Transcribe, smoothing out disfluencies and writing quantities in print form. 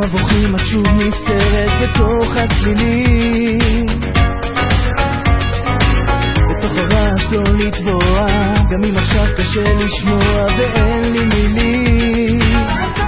המבוכים את שוב נסתרת בתוך הצלילים, בתוך הרעש לא לטבוע, גם אם עכשיו קשה לשמוע ואין לי מילים.